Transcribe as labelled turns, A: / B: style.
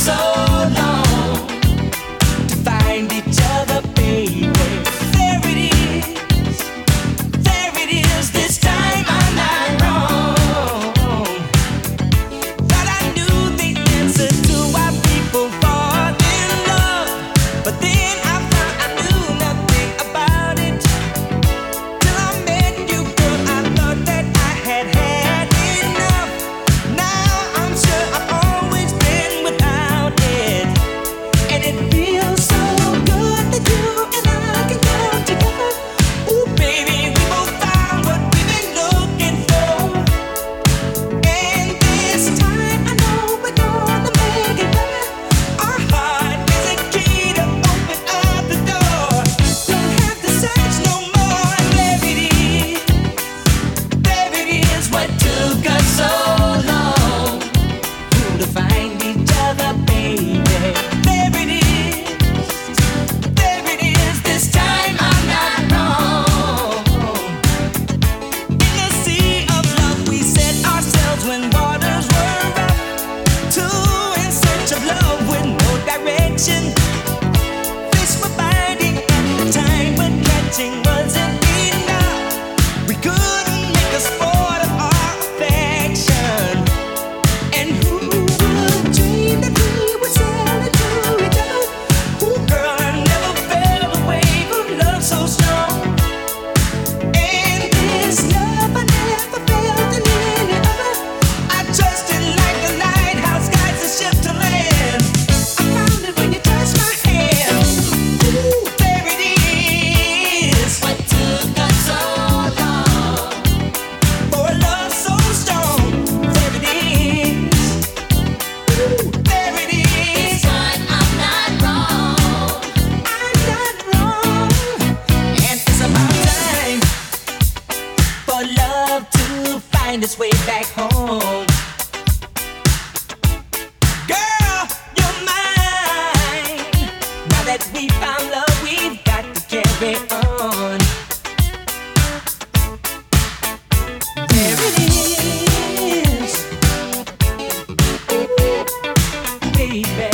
A: so long to find each other, baby. There it is, there it is. This time I'm not wrong. Thought I knew the answer to why people fall in love, but then I found I knew nothing about it till I met you, girl. I thought that I had had enough. Now I'm sure I've always been without it, and it feels so good that you and I can come together. Ooh, baby, we both found what we've been looking for, and this time I know we're gonna make it better. Our heart is a key to open up the door. Don't have to search no more. There it is, there it is. What took us so long to find each other, baby. There it is, there it is. This time I'm not wrong. In the sea of love we set ourselves when waters were rough, two in search of love with no direction. Fish were biting at the time, but catching wasn't enough. We couldn't make a sport of our affection, and who would dream that we would sail into each other? Ooh, girl, I never felt a wave of love so strong, and this love I never felt in any other. I trusted like a lighthouse guides a ship to land. I found it when you touched my hand. Ooh, there it is. What took us so long for a love so strong? There it is. Ooh, there it is. This time I'm not wrong. I'm not wrong. And it's about time for love to find its way back home. Girl, you're mine. Now that we found love, we've got to carry on. There it is, baby.